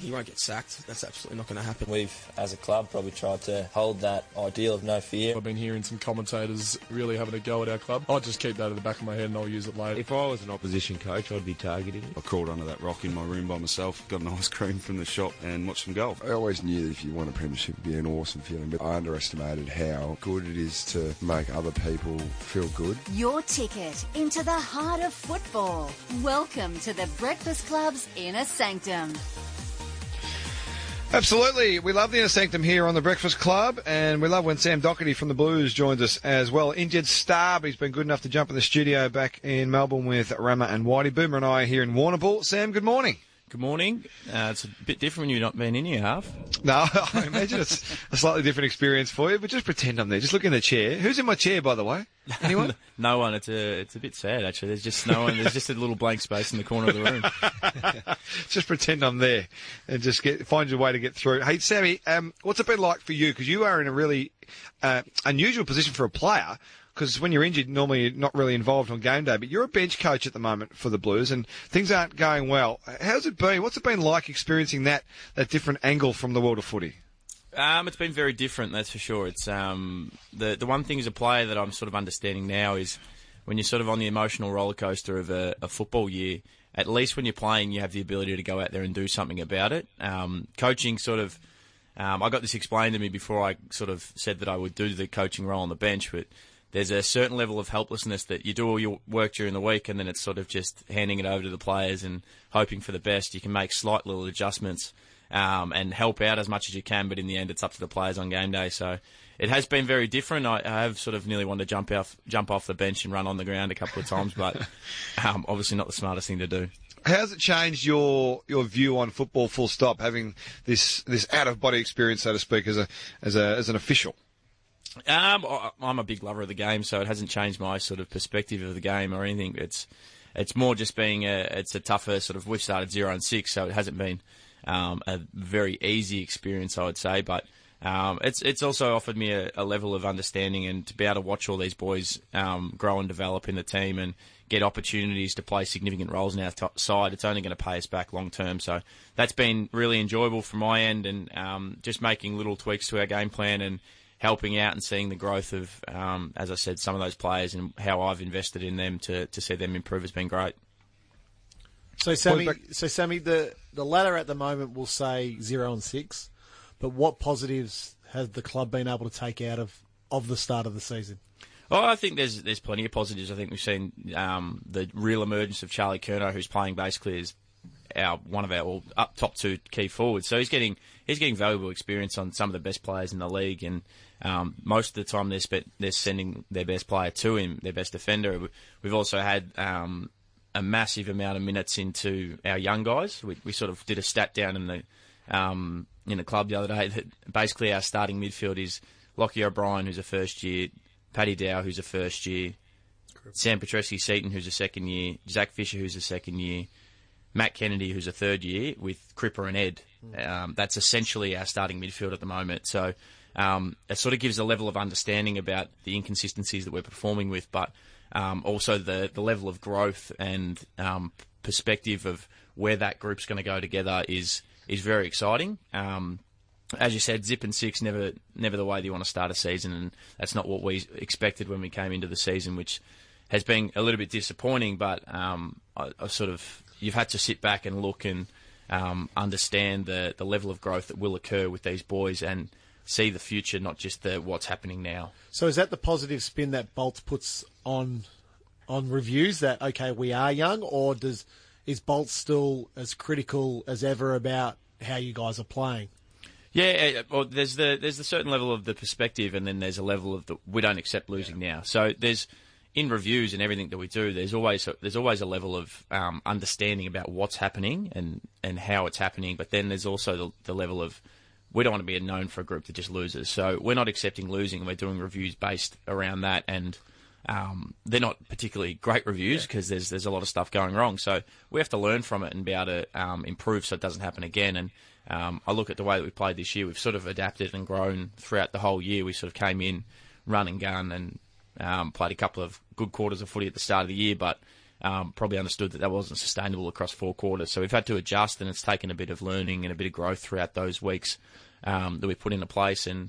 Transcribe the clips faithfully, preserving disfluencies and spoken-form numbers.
he won't get sacked. That's absolutely not going to happen. We've, as a club, probably tried to hold that ideal of no fear. I've been hearing some commentators really having a go at our club. I'll just keep that in the back of my head and I'll use it later. If I was an opposition coach, I'd be targeting. I crawled under that rock in my room by myself, got an ice cream from the shop and watched some golf. I always knew that if you won a premiership, it'd be an awesome feeling, but I underestimated how good it is to make other people feel good. Your ticket into the heart of football. Welcome to the Breakfast Club's Inner Sanctum. Absolutely. We love the Inner Sanctum here on the Breakfast Club, and we love when Sam Docherty from the Blues joins us as well. Injured star, but he's been good enough to jump in the studio back in Melbourne with Rama and Whitey. Boomer and I are here in Warrnambool. Sam, good morning. Good morning. Uh, it's a bit different when you've not been in here, half. No, I imagine it's a slightly different experience for you, but just pretend I'm there. Just look in the chair. Who's in my chair, by the way? Anyone? No one. It's a it's a bit sad, actually. There's just no one. There's just a little blank space in the corner of the room. Just pretend I'm there and just get find your way to get through. Hey, Sammy, um, what's it been like for you? Because you are in a really uh, unusual position for a player. Because when you're injured, normally you're not really involved on game day, but you're a bench coach at the moment for the Blues, and things aren't going well. How's it been? What's it been like experiencing that that different angle from the world of footy? Um, it's been very different, that's for sure. It's um, the the one thing as a player that I'm sort of understanding now is when you're sort of on the emotional roller coaster of a, a football year. At least when you're playing, you have the ability to go out there and do something about it. Um, coaching sort of, um, I got this explained to me before I sort of said that I would do the coaching role on the bench, but there's a certain level of helplessness that you do all your work during the week and then it's sort of just handing it over to the players and hoping for the best. You can make slight little adjustments um, and help out as much as you can, but in the end it's up to the players on game day. So it has been very different. I, I have sort of nearly wanted to jump off, jump off the bench and run on the ground a couple of times, but um, obviously not the smartest thing to do. How's it changed your your view on football full stop, having this, this out-of-body experience, so to speak, as a as a as an official? Um, I'm a big lover of the game, so it hasn't changed my sort of perspective of the game or anything. It's it's more just being a it's a tougher sort of. We've started zero and six, so it hasn't been um, a very easy experience, I would say. But um, it's it's also offered me a, a level of understanding and to be able to watch all these boys um, grow and develop in the team and get opportunities to play significant roles in our top side. It's only going to pay us back long term. So that's been really enjoyable from my end, and um, just making little tweaks to our game plan and helping out and seeing the growth of, um, as I said, some of those players and how I've invested in them to, to see them improve has been great. So, Sammy, so Sammy, the, the ladder at the moment will say zero and six, but what positives has the club been able to take out of, of the start of the season? Oh, I think there's there's plenty of positives. I think we've seen um, the real emergence of Charlie Curnow, who's playing basically as our one of our well, up top two key forwards. So he's getting he's getting valuable experience on some of the best players in the league, and um, most of the time they're spe- they're sending their best player to him, their best defender. We've also had um, a massive amount of minutes into our young guys. We, we sort of did a stat down in the um, in the club the other day that basically our starting midfield is Lockie O'Brien, who's a first year, Paddy Dow, who's a first year, Sam Petreski-Seaton, who's a second year, Zach Fisher, who's a second year, Matt Kennedy, who's a third year, with Cripper and Ed. Um, that's essentially our starting midfield at the moment. So um, it sort of gives a level of understanding about the inconsistencies that we're performing with, but um, also the, the level of growth and um, perspective of where that group's going to go together is is very exciting. Um, as you said, zip and six, never never the way that you want to start a season, and that's not what we expected when we came into the season, which has been a little bit disappointing, but um, I, I sort of... You've had to sit back and look and um, understand the, the level of growth that will occur with these boys and see the future, not just the what's happening now. So is that the positive spin that Bolts puts on on reviews, that, okay, we are young, or does is Bolts still as critical as ever about how you guys are playing? Yeah, well, there's the there's a certain level of the perspective, and then there's a level of the we don't accept losing yeah. now. So there's... In reviews and everything that we do, there's always there's always a level of um, understanding about what's happening and, and how it's happening. But then there's also the, the level of we don't want to be known for a group that just loses. So we're not accepting losing. We're doing reviews based around that, and um, they're not particularly great reviews because yeah. there's there's a lot of stuff going wrong. So we have to learn from it and be able to um, improve so it doesn't happen again. And um, I look at the way that we played this year. We've sort of adapted and grown throughout the whole year. We sort of came in, run and gun, and Um, played a couple of good quarters of footy at the start of the year, but um, probably understood that that wasn't sustainable across four quarters. So we've had to adjust, and it's taken a bit of learning and a bit of growth throughout those weeks um, that we put into place. And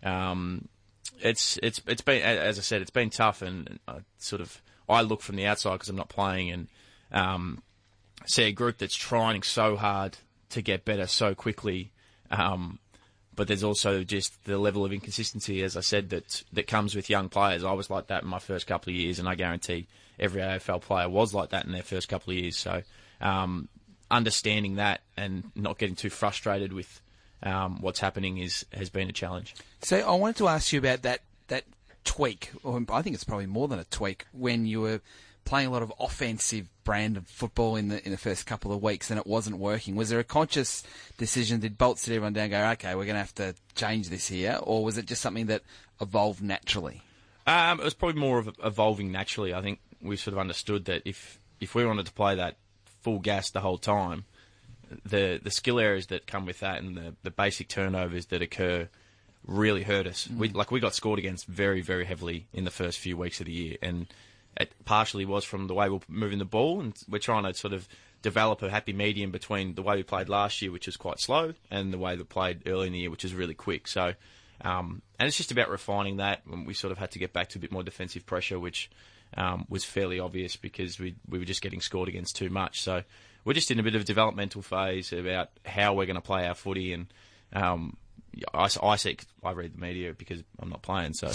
um, it's it's it's been, as I said, it's been tough. And uh, sort of I look from the outside because I'm not playing, and um, see a group that's trying so hard to get better so quickly. Um, But there's also just the level of inconsistency, as I said, that that comes with young players. I was like that in my first couple of years, and I guarantee every A F L player was like that in their first couple of years. So um, understanding that and not getting too frustrated with um, what's happening is has been a challenge. So I wanted to ask you about that, that tweak, or I think it's probably more than a tweak, when you were playing a lot of offensive brand of football in the in the first couple of weeks and it wasn't working. Was there a conscious decision? Did Bolt sit everyone down and go, okay, we're going to have to change this here? Or was it just something that evolved naturally? Um, it was probably more of evolving naturally. I think we sort of understood that if, if we wanted to play that full gas the whole time, the the skill areas that come with that and the, the basic turnovers that occur really hurt us. Mm. We like we got scored against very, very heavily in the first few weeks of the year, and it partially was from the way we're moving the ball, and we're trying to sort of develop a happy medium between the way we played last year, which was quite slow, and the way we played early in the year, which is really quick. So, um, and it's just about refining that. We sort of had to get back to a bit more defensive pressure, which um, was fairly obvious because we we were just getting scored against too much. So we're just in a bit of a developmental phase about how we're going to play our footy, and um, I, I see, I read the media because I'm not playing, so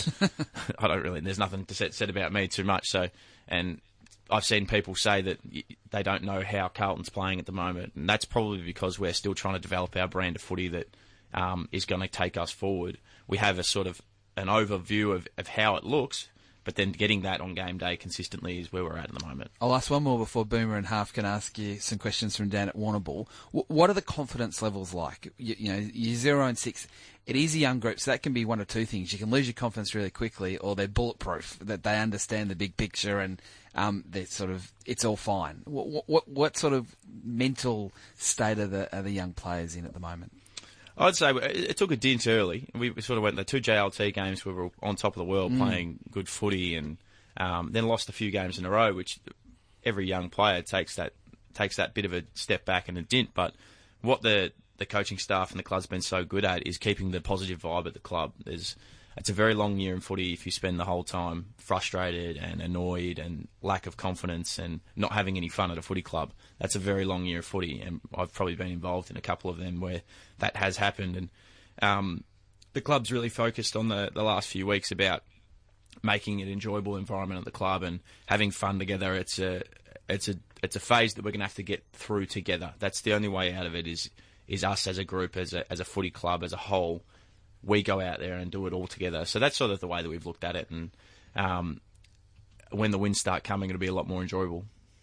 I don't really, there's nothing to set, said about me too much. So, and I've seen people say that they don't know how Carlton's playing at the moment, and that's probably because we're still trying to develop our brand of footy that um, is going to take us forward. We have a sort of an overview of, of how it looks, but then getting that on game day consistently is where we're at at the moment. I'll ask one more before Boomer and Half can ask you some questions from Dan at Warrnambool. What are the confidence levels like? You, you know, you're zero and six. It is a young group, so that can be one of two things. You can lose your confidence really quickly, or they're bulletproof, that they understand the big picture and um, they're sort of, it's all fine. What, what, what sort of mental state are the, are the young players in at the moment? I'd say it took a dint early. We sort of went the two J L T games where we were on top of the world, mm. playing good footy, and um, then lost a few games in a row, which every young player takes that takes that bit of a step back and a dint. But what the the coaching staff and the club's been so good at is keeping the positive vibe at the club. There's it's a very long year in footy if you spend the whole time frustrated and annoyed and lack of confidence and not having any fun at a footy club. That's a very long year of footy, and I've probably been involved in a couple of them where that has happened. And um, the club's really focused on the, the last few weeks about making an enjoyable environment at the club and having fun together. It's a it's a it's a phase that we're going to have to get through together. That's the only way out of it is is us as a group, as a as a footy club, as a whole. We go out there and do it all together. So that's sort of the way that we've looked at it. And um, when the wins start coming, it'll be a lot more enjoyable.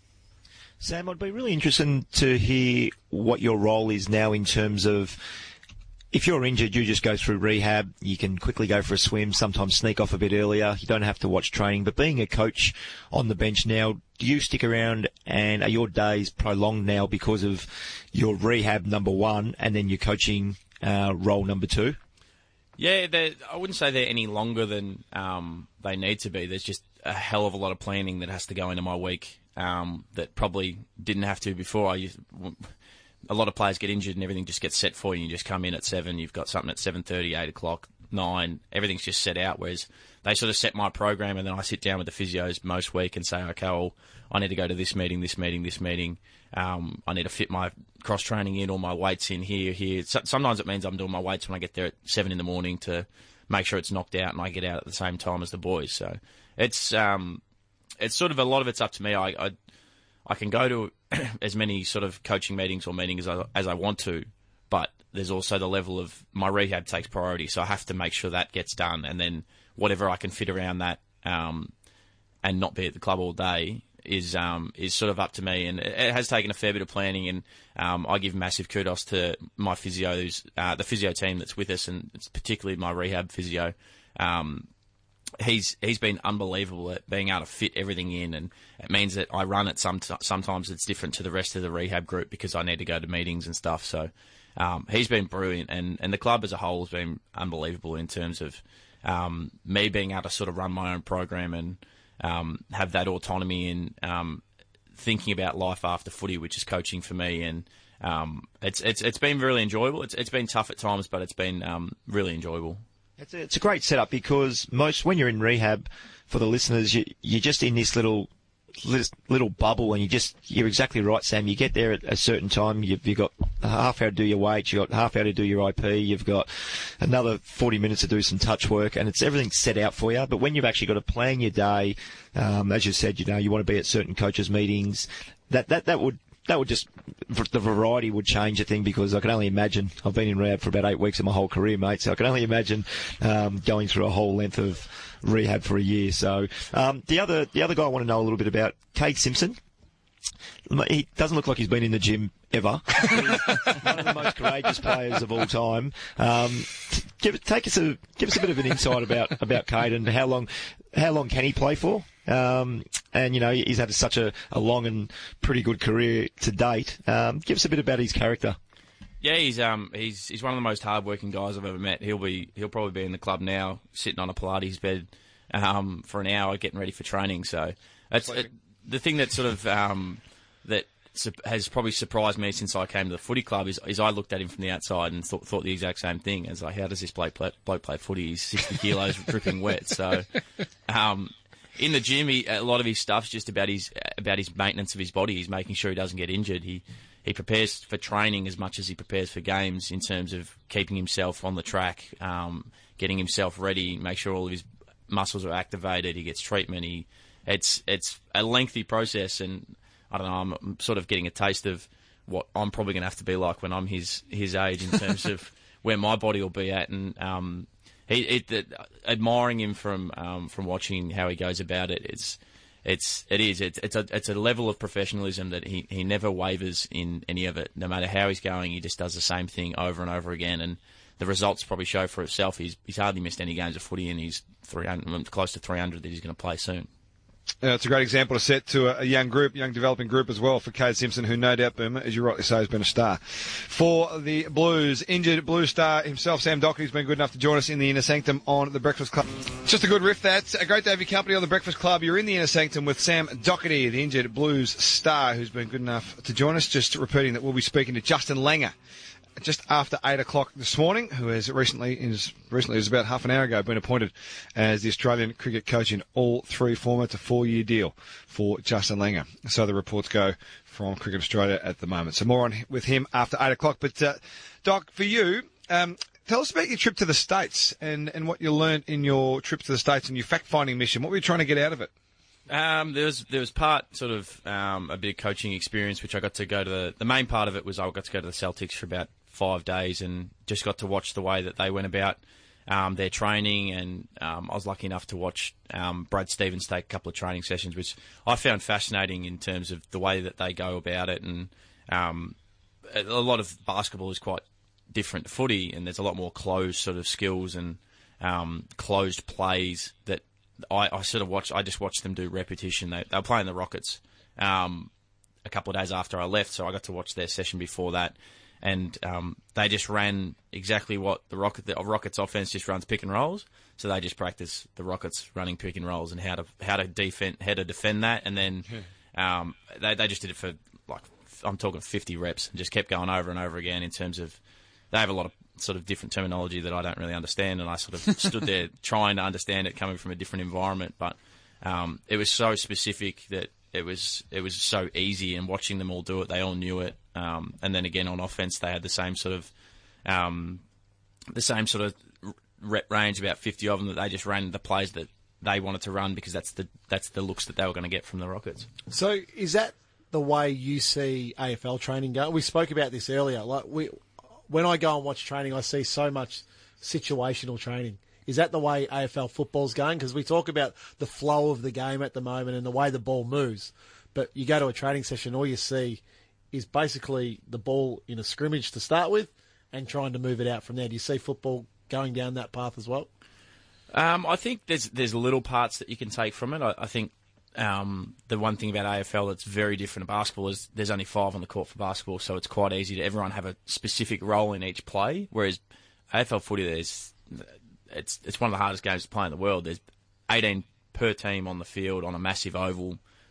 Sam, I'd be really interested to hear what your role is now in terms of, if you're injured, you just go through rehab. You can quickly go for a swim, sometimes sneak off a bit earlier. You don't have to watch training. But being a coach on the bench now, do you stick around, and are your days prolonged now because of your rehab, number one, and then your coaching uh, role, number two? Yeah, I wouldn't say they're any longer than um, they need to be. There's just a hell of a lot of planning that has to go into my week um, that probably didn't have to before. I used, a lot of players get injured and everything just gets set for you. You just come in at seven, you've got something at seven thirty, eight o'clock, nine. Everything's just set out, whereas they sort of set my program, and then I sit down with the physios most week and say, okay, well, I need to go to this meeting, this meeting, this meeting. Um, I need to fit my cross-training in, all my weights in here, here. So, sometimes it means I'm doing my weights when I get there at seven in the morning to make sure it's knocked out and I get out at the same time as the boys. So it's um, it's sort of a lot of it's up to me. I I, I can go to as many sort of coaching meetings or meetings as I, as I want to, but there's also the level of my rehab takes priority, so I have to make sure that gets done, and then whatever I can fit around that um, and not be at the club all day is um, is sort of up to me, and it has taken a fair bit of planning, and um, I give massive kudos to my physios, uh, the physio team that's with us, and it's particularly my rehab physio. Um, he's he's been unbelievable at being able to fit everything in, and it means that I run it some sometimes it's different to the rest of the rehab group because I need to go to meetings and stuff. So um, he's been brilliant, and, and the club as a whole has been unbelievable in terms of um, me being able to sort of run my own program and Um, have that autonomy and um, thinking about life after footy, which is coaching for me, and um, it's it's it's been really enjoyable. It's it's been tough at times, but it's been um, really enjoyable. It's a, it's a great setup because most when you're in rehab, for the listeners, you, you're just in this little little bubble, and you just you're exactly right, Sam. You get there at a certain time. You've, you've got a half hour to do your weights. You've got half hour to do your I P. You've got another forty minutes to do some touch work, and it's everything's set out for you. But when you've actually got to plan your day, um, as you said, you know, you want to be at certain coaches' meetings. That that that would. That would just, the variety would change the thing, because I can only imagine, I've been in rehab for about eight weeks of my whole career, mate, so I can only imagine um, going through a whole length of rehab for a year. So um, the other the other guy I want to know a little bit about, Kade Simpson. He doesn't look like he's been in the gym ever. He's one of the most courageous players of all time. Um, give, take us a, give us a bit of an insight about, about Kade and how long, how long can he play for? Um, and, you know, he's had such a, a long and pretty good career to date. Um, give us a bit about his character. Yeah, he's um he's he's one of the most hardworking guys I've ever met. He'll be he'll probably be in the club now, sitting on a Pilates bed um, for an hour, getting ready for training. So it's it, the thing that sort of um, that su- has probably surprised me since I came to the footy club is, is I looked at him from the outside and thought, thought the exact same thing. As like, how does this bloke play, bloke play footy? He's sixty kilos, dripping wet. So. Um, In the gym, he, a lot of his stuff's just about his about his maintenance of his body. He's making sure he doesn't get injured. He he prepares for training as much as he prepares for games in terms of keeping himself on the track, um, getting himself ready, make sure all of his muscles are activated. He gets treatment. He it's it's a lengthy process, and I don't know. I'm, I'm sort of getting a taste of what I'm probably going to have to be like when I'm his his age in terms of where my body will be at, and. Um, He, it, it, admiring him from um, from watching how he goes about it, it's it's it is it's it's a it's a level of professionalism that he, he never wavers in any of it. No matter how he's going, he just does the same thing over and over again, and the results probably show for itself. He's he's hardly missed any games of footy, and he's three hundred, close to three hundred that he's going to play soon. Uh, it's a great example to set to a, a young group, young developing group as well for Kade Simpson, who no doubt, Boomer, as you rightly say, has been a star. For the Blues, injured Blue star himself, Sam Docherty's been good enough to join us in the Inner Sanctum on the Breakfast Club. Just a good riff, that's a great day of your company on the Breakfast Club. You're in the Inner Sanctum with Sam Docherty, the injured Blues star, who's been good enough to join us. Just repeating that we'll be speaking to Justin Langer just after eight o'clock this morning, who has recently, is recently, is about half an hour ago, been appointed as the Australian cricket coach in all three formats, a four-year deal for Justin Langer. So the reports go from Cricket Australia at the moment. So more on with him after eight o'clock. But, uh, Doc, for you, um, tell us about your trip to the States and, and what you learned in your trip to the States and your fact-finding mission. What were you trying to get out of it? Um, there was there was part sort of um, a bit of coaching experience, which I got to go to the. The main part of it was I got to go to the Celtics for about five days and just got to watch the way that they went about um, their training. And um, I was lucky enough to watch um, Brad Stevens take a couple of training sessions, which I found fascinating in terms of the way that they go about it. And um, a lot of basketball is quite different to footy, and there's a lot more closed sort of skills and um, closed plays that. I, I sort of watched. I just watched them do repetition. They, they were playing the Rockets um, a couple of days after I left, so I got to watch their session before that, and um, they just ran exactly what the Rocket the Rockets offense just runs pick and rolls. So they just practice the Rockets running pick and rolls and how to how to defend how to defend that, and then um, they they just did it for like I'm talking fifty reps and just kept going over and over again in terms of they have a lot of sort of different terminology that I don't really understand, and I sort of stood there trying to understand it coming from a different environment. But um, it was so specific that it was it was so easy, and watching them all do it, they all knew it. Um, and then again on offense, they had the same sort of um, the same sort of rep range, about fifty of them that they just ran the plays that they wanted to run because that's the that's the looks that they were going to get from the Rockets. So is that the way you see A F L training go? We spoke about this earlier. Like we. When I go and watch training, I see so much situational training. Is that the way A F L football's going? Because we talk about the flow of the game at the moment and the way the ball moves. But you go to a training session, all you see is basically the ball in a scrimmage to start with and trying to move it out from there. Do you see football going down that path as well? Um, I think there's there's little parts that you can take from it. I, I think Um, the one thing about A F L that's very different to basketball is there's only five on the court for basketball, so it's quite easy to everyone have a specific role in each play. Whereas A F L footy, there's it's it's one of the hardest games to play in the world. There's eighteen per team on the field on a massive oval.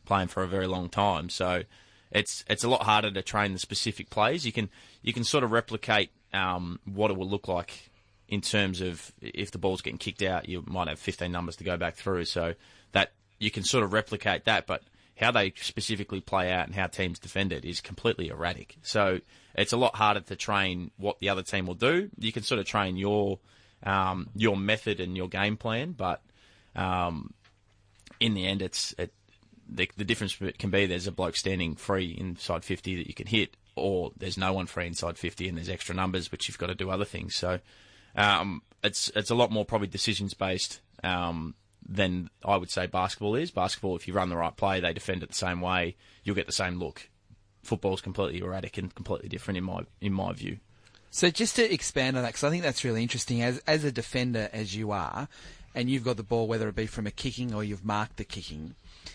playing for a very long time. So it's it's a lot harder to train the specific plays. You can you can sort of replicate um, what it will look like in terms of if the ball's getting kicked out, you might have fifteen numbers to go back through. So that you can sort of replicate that, but how they specifically play out and how teams defend it is completely erratic. So it's a lot harder to train what the other team will do. You can sort of train your um, your method and your game plan, but um, in the end, it's it, the, the difference can be there's a bloke standing free inside fifty that you can hit, or there's no one free inside fifty and there's extra numbers, which you've got to do other things. So um, it's it's a lot more probably decisions based. Um, than I would say basketball is. Basketball, if you run the right play, they defend it the same way, you'll get the same look. Football's completely erratic and completely different in my in my view. So just to expand on that, because I think that's really interesting, as as a defender as you are, and you've got the ball, whether it be from a kicking or you've marked the kicking,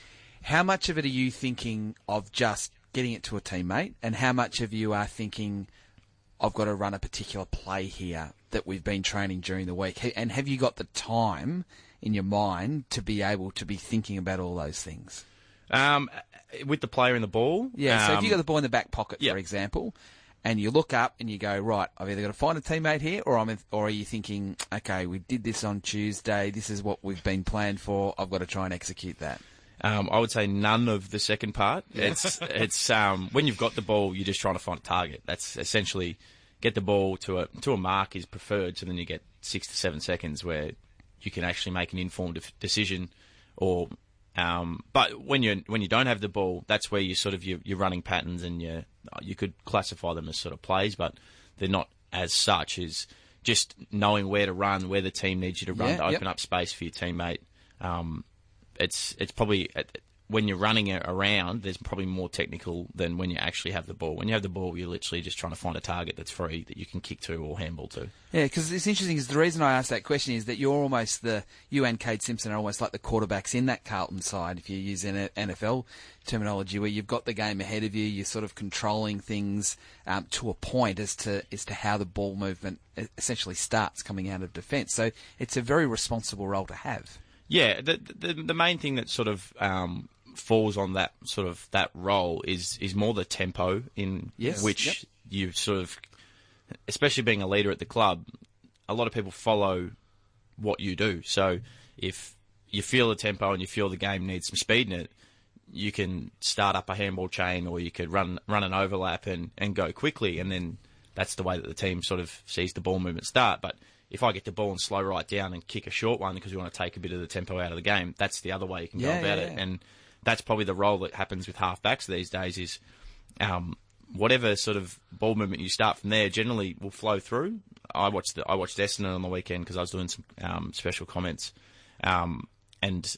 how much of it are you thinking of just getting it to a teammate, and how much of you are thinking, I've got to run a particular play here that we've been training during the week? And have you got the time in your mind to be able to be thinking about all those things? Um, with the player in the ball? Yeah, so um, if you got the ball in the back pocket, yep. for example, and you look up and you go, right, I've either got to find a teammate here, or I'm, or are you thinking, okay, we did this on Tuesday, this is what we've been planned for, I've got to try and execute that? Um, I would say none of the second part. It's it's um, when you've got the ball, you're just trying to find a target. That's essentially get the ball to a to a mark is preferred, so then you get six to seven seconds where you can actually make an informed decision, or um, but when you when you don't have the ball, that's where you sort of you, you're running patterns, and you you could classify them as sort of plays, but they're not as such. Is just knowing where to run, where the team needs you to run Yeah, to open yep. up space for your teammate. Um, it's it's probably when you're running it around, there's probably more technical than when you actually have the ball. When you have the ball, you're literally just trying to find a target that's free that you can kick to or handball to. Yeah, because it's interesting, because the reason I asked that question is that you're almost the, you and Cade Simpson are almost like the quarterbacks in that Carlton side, if you use N F L terminology, where you've got the game ahead of you, you're sort of controlling things um, to a point as to as to how the ball movement essentially starts coming out of defence. So it's a very responsible role to have. Yeah, the the, the main thing that sort of um, falls on that sort of that role is is more the tempo in yes, which yep. you sort of, especially being a leader at the club, a lot of people follow what you do. So if you feel the tempo and you feel the game needs some speed in it, you can start up a handball chain, or you could run run an overlap and, and go quickly, and then that's the way that the team sort of sees the ball movement start. But if I get the ball and slow right down and kick a short one because we want to take a bit of the tempo out of the game, that's the other way you can Yeah, go about yeah, it. yeah. And that's probably the role that happens with half-backs these days is um, whatever sort of ball movement you start from there generally will flow through. I watched the, I watched Essendon on the weekend because I was doing some um, special comments, um, and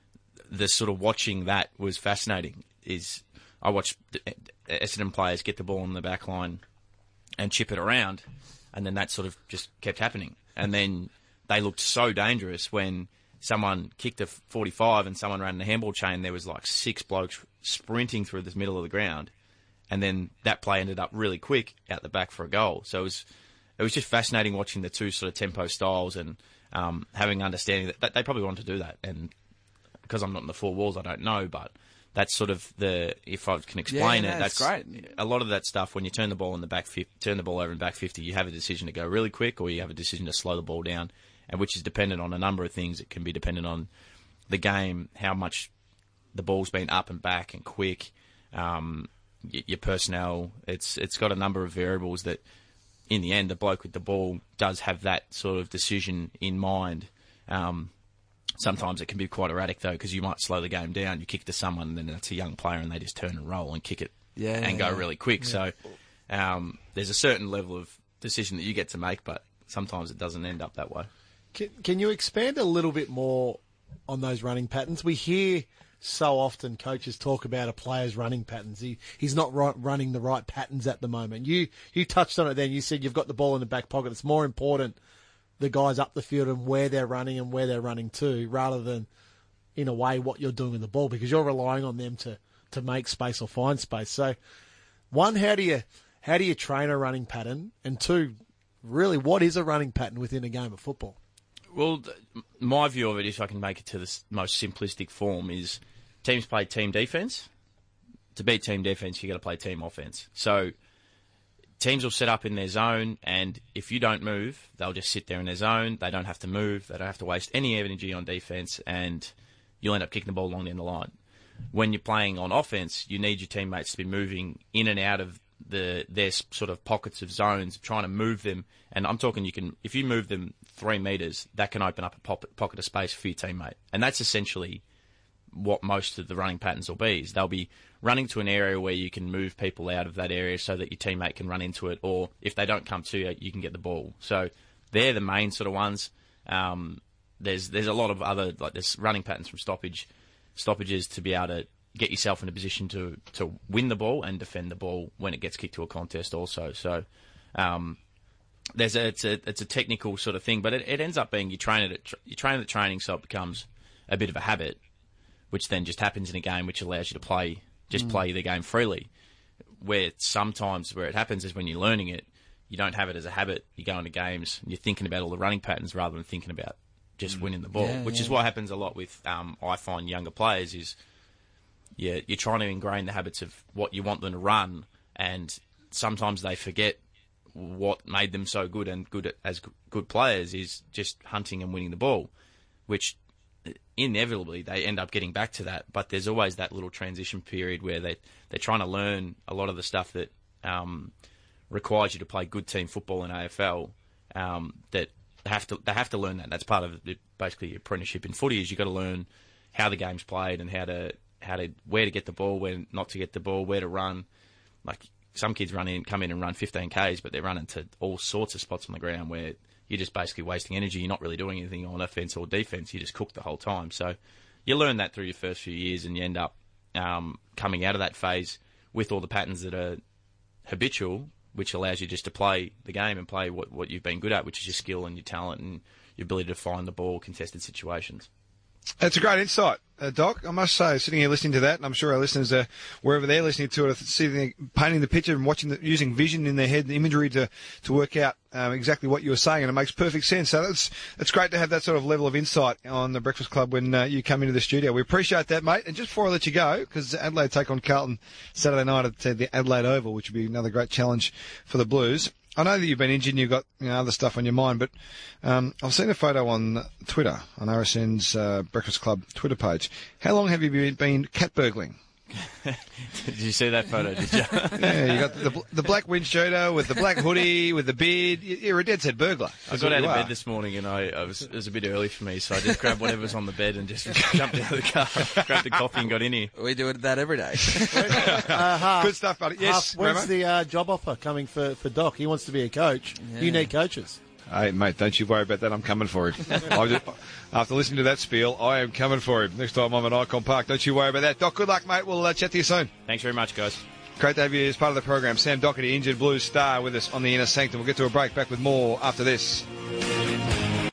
the sort of watching that was fascinating. Is I watched the Essendon players get the ball in the back line and chip it around, and then that sort of just kept happening. And then they looked so dangerous when someone kicked a forty-five and someone ran a handball chain. There was like six blokes sprinting through the middle of the ground, and then that play ended up really quick out the back for a goal. So it was it was just fascinating watching the two sort of tempo styles and um, having understanding that, that they probably wanted to do that. And because I'm not in the four walls, I don't know, but that's sort of the, if I can explain yeah, it, no, that's great. A lot of that stuff. When you turn the ball in the back, turn the ball over in back fifty, you have a decision to go really quick, or you have a decision to slow the ball down, and which is dependent on a number of things. It can be dependent on the game, how much the ball's been up and back and quick, um, y- your personnel. It's it's got a number of variables that, in the end, the bloke with the ball does have that sort of decision in mind. Um, Sometimes it can be quite erratic, though, because you might slow the game down. You kick to someone, and then it's a young player, and they just turn and roll and kick it Yeah, and go yeah. really quick. Yeah. So um, there's a certain level of decision that you get to make, but sometimes it doesn't end up that way. Can, can you expand a little bit more on those running patterns? We hear so often coaches talk about a player's running patterns. He he's not right, running the right patterns at the moment. You you touched on it then. You said you've got the ball in the back pocket. It's more important the guys up the field and where they're running and where they're running to, rather than, in a way, what you're doing with the ball, because you're relying on them to, to make space or find space. So, one, how do you how do you train a running pattern? And two, really, what is a running pattern within a game of football? Well, th- my view of it, if I can make it to the s- most simplistic form, is teams play team defence. To beat team defence, you got to play team offence. So teams will set up in their zone, and if you don't move, they'll just sit there in their zone. They don't have to move. They don't have to waste any energy on defence, and you'll end up kicking the ball along the end of the line. When you're playing on offence, you need your teammates to be moving in and out of the their sort of pockets of zones, trying to move them. And I'm talking, you can if you move them three metres, that can open up a pocket, pocket of space for your teammate. And that's essentially what most of the running patterns will be. Is they'll be running to an area where you can move people out of that area so that your teammate can run into it, or if they don't come to you, you can get the ball. So they're the main sort of ones. Um, there's there's a lot of other, like there's running patterns from stoppage, stoppages to be able to get yourself in a position to, to win the ball and defend the ball when it gets kicked to a contest also. So um, there's a it's a it's a technical sort of thing, but it, it ends up being you train it at, you train it at training, so it becomes a bit of a habit, which then just happens in a game, which allows you to play just mm. play the game freely. Where sometimes where it happens is when you're learning it, you don't have it as a habit. You go into games and you're thinking about all the running patterns rather than thinking about just mm. winning the ball, yeah, which yeah. is what happens a lot with um, I find younger players is yeah you're trying to ingrain the habits of what you want them to run, and sometimes they forget what made them so good and good as good players is just hunting and winning the ball, which inevitably they end up getting back to that, but there's always that little transition period where they, they're trying to learn a lot of the stuff that um, requires you to play good team football in A F L. Um, that they have to they have to learn that. That's part of the, basically your apprenticeship in footy is you've got to learn how the game's played and how to how to where to get the ball, where not to get the ball, where to run. Like some kids run in, come in and run fifteen kays, but they're running to all sorts of spots on the ground where you're just basically wasting energy. You're not really doing anything on offence or defence. You just cook the whole time. So you learn that through your first few years, and you end up um, coming out of that phase with all the patterns that are habitual, which allows you just to play the game and play what, what you've been good at, which is your skill and your talent and your ability to find the ball, contested situations. That's a great insight, uh, Doc. I must say, sitting here listening to that, and I'm sure our listeners are wherever they're listening to it, are sitting painting the picture and watching, the, using vision in their head, the imagery to to work out um, exactly what you were saying, and it makes perfect sense. So it's it's great to have that sort of level of insight on the Breakfast Club when uh, you come into the studio. We appreciate that, mate. And just before I let you go, because Adelaide take on Carlton Saturday night at the Adelaide Oval, which would be another great challenge for the Blues. I know that you've been injured and you've got you know, other stuff on your mind, but um, I've seen a photo on Twitter, on R S N's uh, Breakfast Club Twitter page. How long have you been, been cat burgling? Did you see that photo, did you? Yeah, you got the, the black windshield with the black hoodie, with the beard. You're a dead set burglar. I got out of bed this morning and I, I was, it was a bit early for me, so I just grabbed whatever's on the bed and just jumped out of the car, grabbed the coffee and got in here. We do that every day. uh, Half, Good stuff, buddy. Yes, Half, when's Ramo? the uh, job offer coming for, for Doc? He wants to be a coach. Yeah. You need coaches. Hey, mate, don't you worry about that. I'm coming for him. I just, after listening to that spiel, I am coming for him. Next time I'm at Icon Park, don't you worry about that. Doc, good luck, mate. We'll uh, chat to you soon. Thanks very much, guys. Great to have you as part of the program. Sam Docherty, injured Blues star, with us on the Inner Sanctum. We'll get to a break. Back with more after this.